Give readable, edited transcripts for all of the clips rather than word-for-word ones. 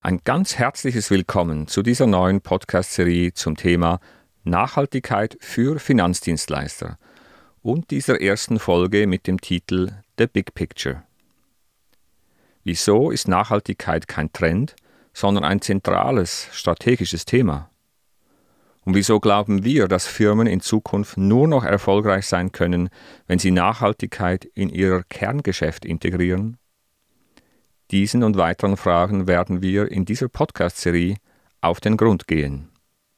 Ein ganz herzliches Willkommen zu dieser neuen Podcast-Serie zum Thema Nachhaltigkeit für Finanzdienstleister und dieser ersten Folge mit dem Titel The Big Picture. Wieso ist Nachhaltigkeit kein Trend, sondern ein zentrales, strategisches Thema? Und wieso glauben wir, dass Firmen in Zukunft nur noch erfolgreich sein können, wenn sie Nachhaltigkeit in ihr Kerngeschäft integrieren? Diesen und weiteren Fragen werden wir in dieser Podcast-Serie auf den Grund gehen.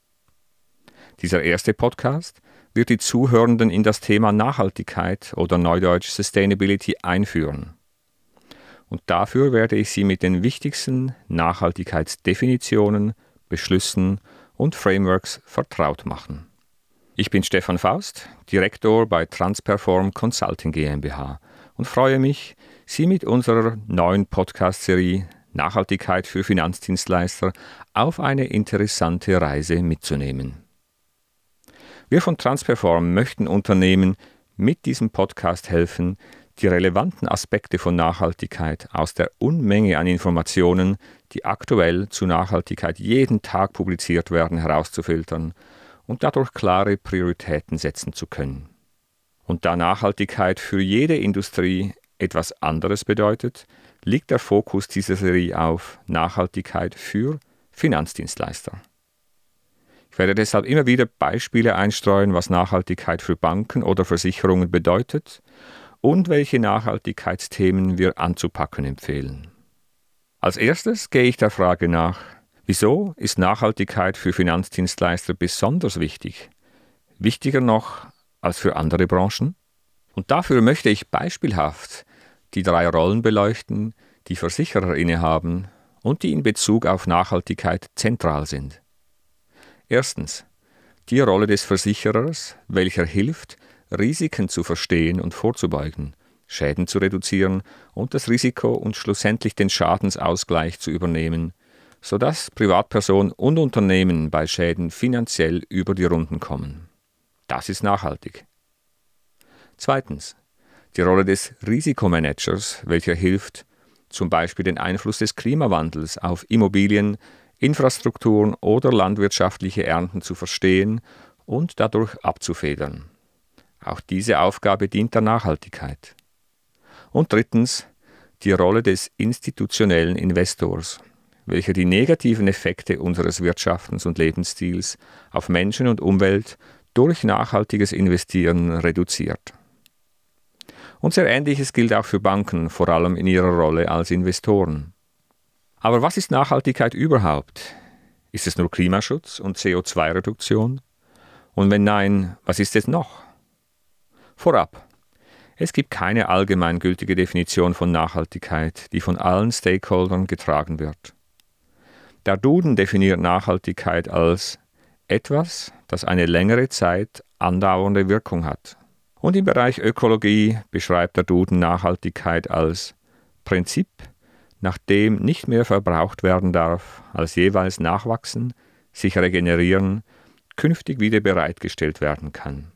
Dieser erste Podcast wird die Zuhörenden in das Thema Nachhaltigkeit oder neudeutsch Sustainability einführen. Und dafür werde ich Sie mit den wichtigsten Nachhaltigkeitsdefinitionen, Beschlüssen und Frameworks vertraut machen. Ich bin Stefan Faust, Direktor bei Transperform Consulting GmbH und freue mich, Sie mit unserer neuen Podcast-Serie Nachhaltigkeit für Finanzdienstleister auf eine interessante Reise mitzunehmen. Wir von Transperform möchten Unternehmen mit diesem Podcast helfen, die relevanten Aspekte von Nachhaltigkeit aus der Unmenge an Informationen, die aktuell zu Nachhaltigkeit jeden Tag publiziert werden, herauszufiltern und dadurch klare Prioritäten setzen zu können. Und da Nachhaltigkeit für jede Industrie etwas anderes bedeutet, liegt der Fokus dieser Serie auf Nachhaltigkeit für Finanzdienstleister. Ich werde deshalb immer wieder Beispiele einstreuen, was Nachhaltigkeit für Banken oder Versicherungen bedeutet und welche Nachhaltigkeitsthemen wir anzupacken empfehlen. Als erstes gehe ich der Frage nach, wieso ist Nachhaltigkeit für Finanzdienstleister besonders wichtig? Wichtiger noch als für andere Branchen? Und dafür möchte ich beispielhaft die 3 Rollen beleuchten, die Versicherer innehaben und die in Bezug auf Nachhaltigkeit zentral sind. Erstens, die Rolle des Versicherers, welcher hilft, Risiken zu verstehen und vorzubeugen, Schäden zu reduzieren und das Risiko und schlussendlich den Schadensausgleich zu übernehmen, sodass Privatperson und Unternehmen bei Schäden finanziell über die Runden kommen. Das ist nachhaltig. Zweitens, die Rolle des Risikomanagers, welcher hilft, zum Beispiel den Einfluss des Klimawandels auf Immobilien, Infrastrukturen oder landwirtschaftliche Ernten zu verstehen und dadurch abzufedern. Auch diese Aufgabe dient der Nachhaltigkeit. Und drittens, die Rolle des institutionellen Investors, welcher die negativen Effekte unseres Wirtschaftens und Lebensstils auf Menschen und Umwelt durch nachhaltiges Investieren reduziert. Und sehr Ähnliches gilt auch für Banken, vor allem in ihrer Rolle als Investoren. Aber was ist Nachhaltigkeit überhaupt? Ist es nur Klimaschutz und CO2-Reduktion? Und wenn nein, was ist es noch? Vorab, es gibt keine allgemeingültige Definition von Nachhaltigkeit, die von allen Stakeholdern getragen wird. Der Duden definiert Nachhaltigkeit als etwas, das eine längere Zeit andauernde Wirkung hat. Und im Bereich Ökologie beschreibt der Duden Nachhaltigkeit als Prinzip, nach dem nicht mehr verbraucht werden darf, als jeweils nachwachsen, sich regenerieren, künftig wieder bereitgestellt werden kann.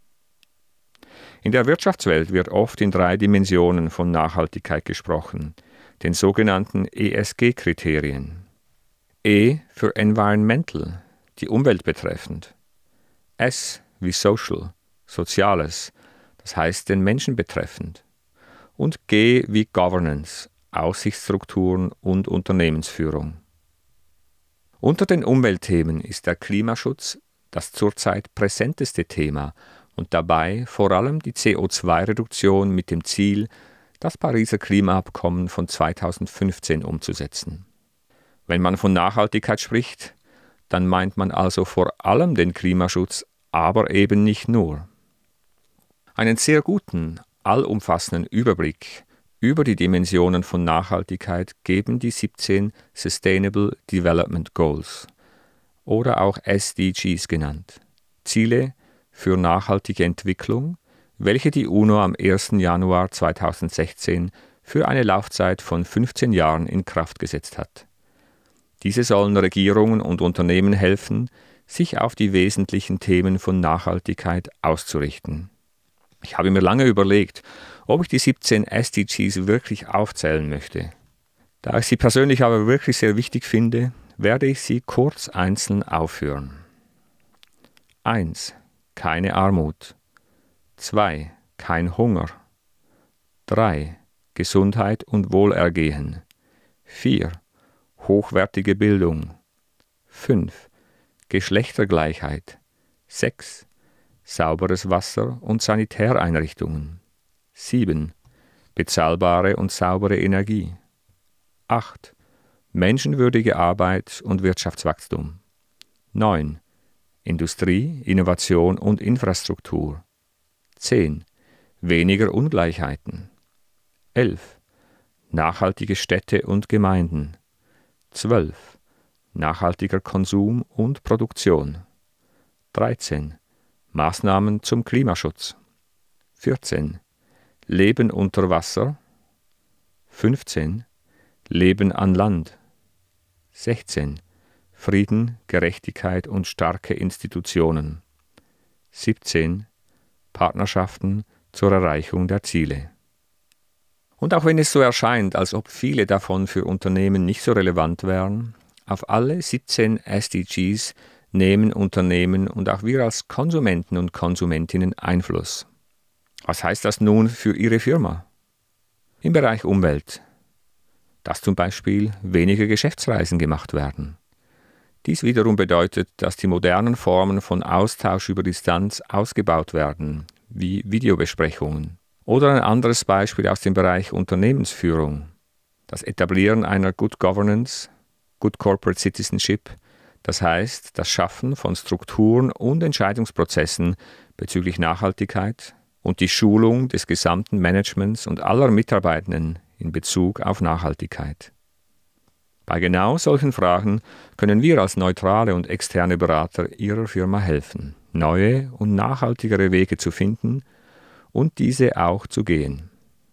In der Wirtschaftswelt wird oft in 3 Dimensionen von Nachhaltigkeit gesprochen, den sogenannten ESG-Kriterien. E für Environmental, die Umwelt betreffend. S wie Social, Soziales, das heißt den Menschen betreffend. Und G wie Governance, Aufsichtsstrukturen und Unternehmensführung. Unter den Umweltthemen ist der Klimaschutz das zurzeit präsenteste Thema und dabei vor allem die CO2-Reduktion mit dem Ziel, das Pariser Klimaabkommen von 2015 umzusetzen. Wenn man von Nachhaltigkeit spricht, dann meint man also vor allem den Klimaschutz, aber eben nicht nur. Einen sehr guten, allumfassenden Überblick über die Dimensionen von Nachhaltigkeit geben die 17 Sustainable Development Goals oder auch SDGs genannt, Ziele für nachhaltige Entwicklung, welche die UNO am 1. Januar 2016 für eine Laufzeit von 15 Jahren in Kraft gesetzt hat. Diese sollen Regierungen und Unternehmen helfen, sich auf die wesentlichen Themen von Nachhaltigkeit auszurichten. Ich habe mir lange überlegt, ob ich die 17 SDGs wirklich aufzählen möchte. Da ich sie persönlich aber wirklich sehr wichtig finde, werde ich sie kurz einzeln aufführen. 1. Keine Armut. 2. Kein Hunger. 3. Gesundheit und Wohlergehen. 4. Hochwertige Bildung. 5. Geschlechtergleichheit. 6. Sauberes Wasser und Sanitäreinrichtungen. 7. Bezahlbare und saubere Energie. 8. Menschenwürdige Arbeit und Wirtschaftswachstum. 9. Industrie, Innovation und Infrastruktur. 10. Weniger Ungleichheiten. 11. Nachhaltige Städte und Gemeinden. 12. Nachhaltiger Konsum und Produktion. 13. Maßnahmen zum Klimaschutz. 14. Leben unter Wasser. 15. Leben an Land. 16. Frieden, Gerechtigkeit und starke Institutionen. 17. Partnerschaften zur Erreichung der Ziele. Und auch wenn es so erscheint, als ob viele davon für Unternehmen nicht so relevant wären, auf alle 17 SDGs nehmen Unternehmen und auch wir als Konsumenten und Konsumentinnen Einfluss. Was heißt das nun für Ihre Firma? Im Bereich Umwelt, dass zum Beispiel weniger Geschäftsreisen gemacht werden. Dies wiederum bedeutet, dass die modernen Formen von Austausch über Distanz ausgebaut werden, wie Videobesprechungen. Oder ein anderes Beispiel aus dem Bereich Unternehmensführung, das Etablieren einer Good Governance, Good Corporate Citizenship, das heißt das Schaffen von Strukturen und Entscheidungsprozessen bezüglich Nachhaltigkeit und die Schulung des gesamten Managements und aller Mitarbeitenden in Bezug auf Nachhaltigkeit. Bei genau solchen Fragen können wir als neutrale und externe Berater Ihrer Firma helfen, neue und nachhaltigere Wege zu finden und diese auch zu gehen.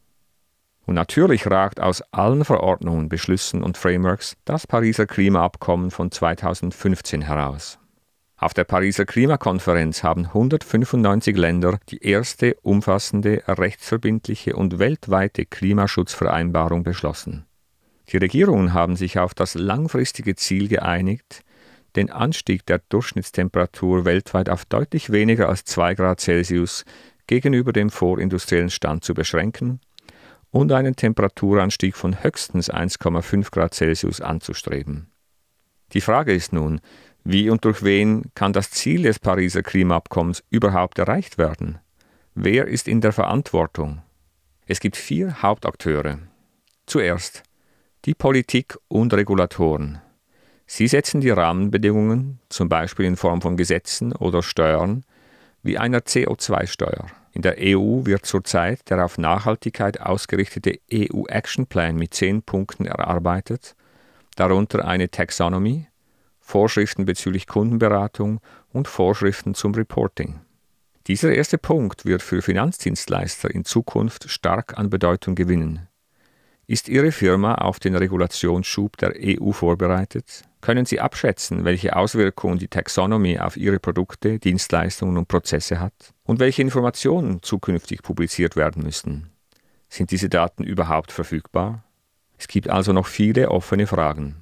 Und natürlich ragt aus allen Verordnungen, Beschlüssen und Frameworks das Pariser Klimaabkommen von 2015 heraus. Auf der Pariser Klimakonferenz haben 195 Länder die erste umfassende, rechtsverbindliche und weltweite Klimaschutzvereinbarung beschlossen. Die Regierungen haben sich auf das langfristige Ziel geeinigt, den Anstieg der Durchschnittstemperatur weltweit auf deutlich weniger als 2 Grad Celsius gegenüber dem vorindustriellen Stand zu beschränken und einen Temperaturanstieg von höchstens 1,5 Grad Celsius anzustreben. Die Frage ist nun, wie und durch wen kann das Ziel des Pariser Klimaabkommens überhaupt erreicht werden? Wer ist in der Verantwortung? Es gibt 4 Hauptakteure. Zuerst die Politik und Regulatoren. Sie setzen die Rahmenbedingungen, zum Beispiel in Form von Gesetzen oder Steuern, wie einer CO2-Steuer. In der EU wird zurzeit der auf Nachhaltigkeit ausgerichtete EU-Action-Plan mit 10 Punkten erarbeitet, darunter eine Taxonomy, Vorschriften bezüglich Kundenberatung und Vorschriften zum Reporting. Dieser erste Punkt wird für Finanzdienstleister in Zukunft stark an Bedeutung gewinnen. Ist Ihre Firma auf den Regulationsschub der EU vorbereitet? Können Sie abschätzen, welche Auswirkungen die Taxonomy auf Ihre Produkte, Dienstleistungen und Prozesse hat? Und welche Informationen zukünftig publiziert werden müssen? Sind diese Daten überhaupt verfügbar? Es gibt also noch viele offene Fragen.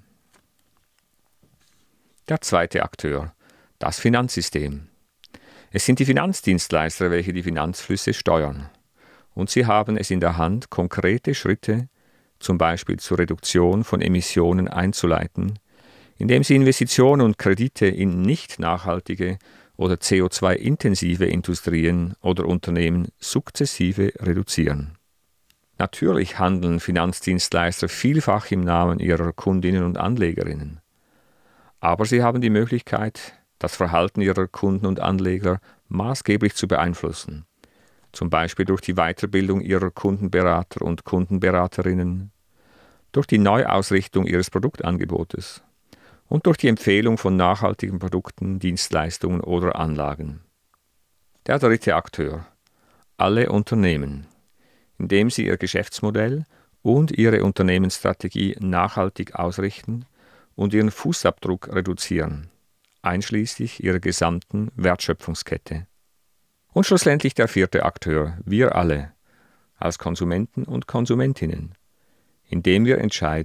Der zweite Akteur, das Finanzsystem. Es sind die Finanzdienstleister, welche die Finanzflüsse steuern. Und sie haben es in der Hand, konkrete Schritte, zum Beispiel zur Reduktion von Emissionen, einzuleiten, indem sie Investitionen und Kredite in nicht nachhaltige oder CO2-intensive Industrien oder Unternehmen sukzessive reduzieren. Natürlich handeln Finanzdienstleister vielfach im Namen ihrer Kundinnen und Anlegerinnen. Aber sie haben die Möglichkeit, das Verhalten ihrer Kunden und Anleger maßgeblich zu beeinflussen, zum Beispiel durch die Weiterbildung ihrer Kundenberater und Kundenberaterinnen, durch die Neuausrichtung ihres Produktangebotes und durch die Empfehlung von nachhaltigen Produkten, Dienstleistungen oder Anlagen. Der dritte Akteur, alle Unternehmen, indem sie ihr Geschäftsmodell und ihre Unternehmensstrategie nachhaltig ausrichten und ihren Fußabdruck reduzieren, einschließlich ihrer gesamten Wertschöpfungskette. Und schlussendlich der vierte Akteur, wir alle, als Konsumenten und Konsumentinnen, indem wir entscheiden,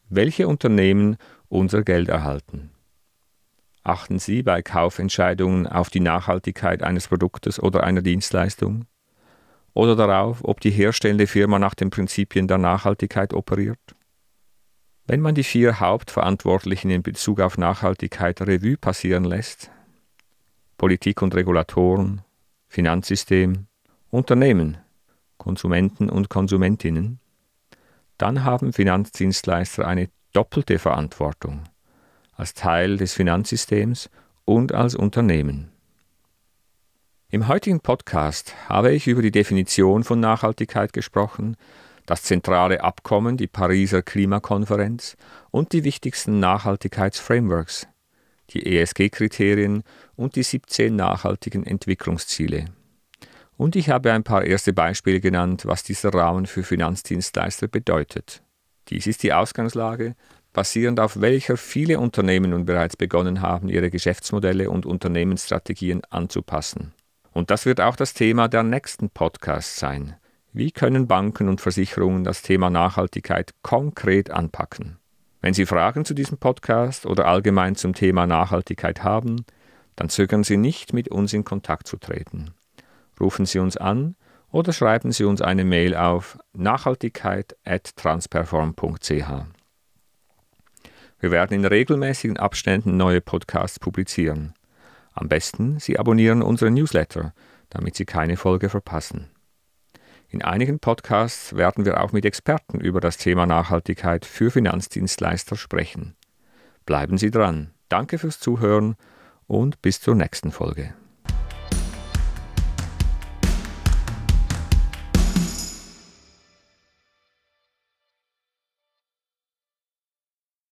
welche Unternehmen unser Geld erhalten. Achten Sie bei Kaufentscheidungen auf die Nachhaltigkeit eines Produktes oder einer Dienstleistung? Oder darauf, ob die herstellende Firma nach den Prinzipien der Nachhaltigkeit operiert? Wenn man die 4 Hauptverantwortlichen in Bezug auf Nachhaltigkeit Revue passieren lässt, Politik und Regulatoren, Finanzsystem, Unternehmen, Konsumenten und Konsumentinnen, dann haben Finanzdienstleister eine doppelte Verantwortung, als Teil des Finanzsystems und als Unternehmen. Im heutigen Podcast habe ich über die Definition von Nachhaltigkeit gesprochen, das zentrale Abkommen, die Pariser Klimakonferenz und die wichtigsten Nachhaltigkeitsframeworks, die ESG-Kriterien und die 17 nachhaltigen Entwicklungsziele. Und ich habe ein paar erste Beispiele genannt, was dieser Rahmen für Finanzdienstleister bedeutet. Dies ist die Ausgangslage, basierend auf welcher viele Unternehmen nun bereits begonnen haben, ihre Geschäftsmodelle und Unternehmensstrategien anzupassen. Und das wird auch das Thema der nächsten Podcasts sein. Wie können Banken und Versicherungen das Thema Nachhaltigkeit konkret anpacken? Wenn Sie Fragen zu diesem Podcast oder allgemein zum Thema Nachhaltigkeit haben, dann zögern Sie nicht, mit uns in Kontakt zu treten. Rufen Sie uns an oder schreiben Sie uns eine Mail auf nachhaltigkeit@transperform.ch. Wir werden in regelmäßigen Abständen neue Podcasts publizieren. Am besten, Sie abonnieren unseren Newsletter, damit Sie keine Folge verpassen. In einigen Podcasts werden wir auch mit Experten über das Thema Nachhaltigkeit für Finanzdienstleister sprechen. Bleiben Sie dran. Danke fürs Zuhören und bis zur nächsten Folge.